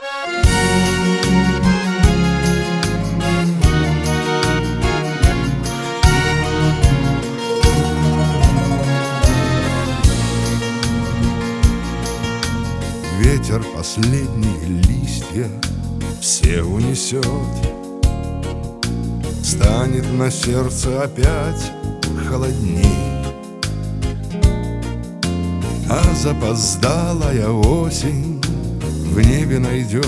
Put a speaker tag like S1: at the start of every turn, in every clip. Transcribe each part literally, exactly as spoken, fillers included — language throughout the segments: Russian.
S1: Ветер последние листья все унесет, станет на сердце опять холодней, а запоздалая осень в небе найдет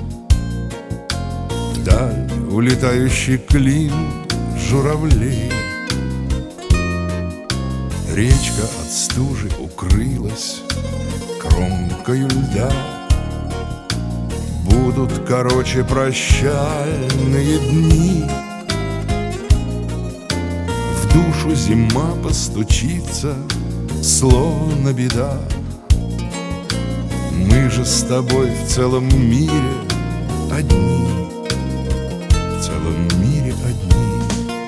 S1: вдаль улетающий клин журавлей. Речка от стужи укрылась кромкою льда, будут короче прощальные дни. В душу зима постучится, словно беда. Мы же с тобой в целом мире одни, в целом мире одни.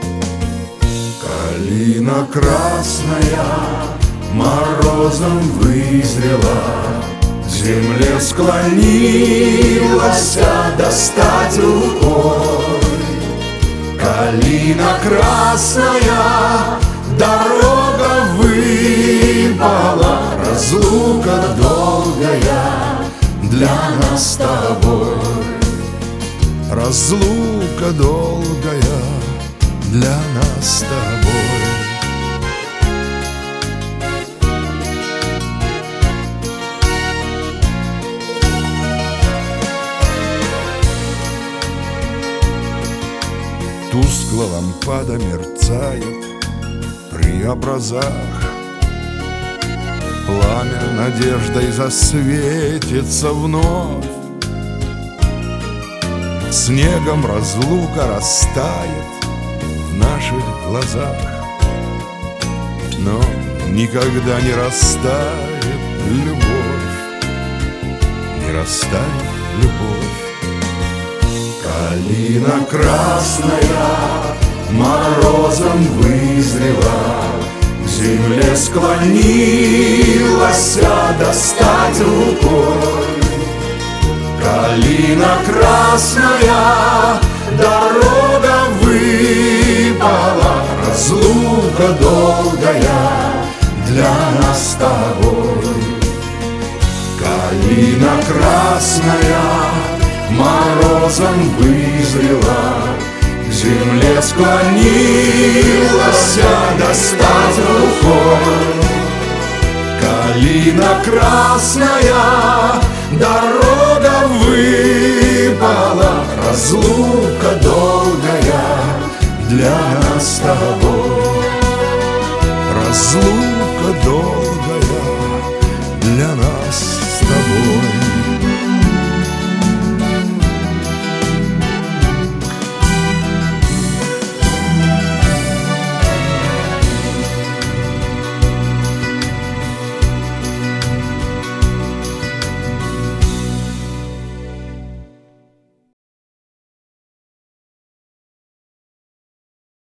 S1: Калина красная морозом вызрела, к земле склонилась достать рукой. Калина красная, дорога выпала, разлука долгая для нас с тобой. Разлука долгая для нас с тобой. Тускло лампада мерцает при образах, пламя надеждой засветится вновь. Снегом разлука растает в наших глазах, но никогда не растает любовь, не растает любовь. Калина красная морозом вызрела, к земле склонилась достать рукой. Калина красная, дорога выпала, разлука долгая для нас с тобой. Калина красная морозом вызрела, к земле склонилась достать рукой. Калина красная, дорога выпала, разлука долгая для нас с тобой. Разлука долгая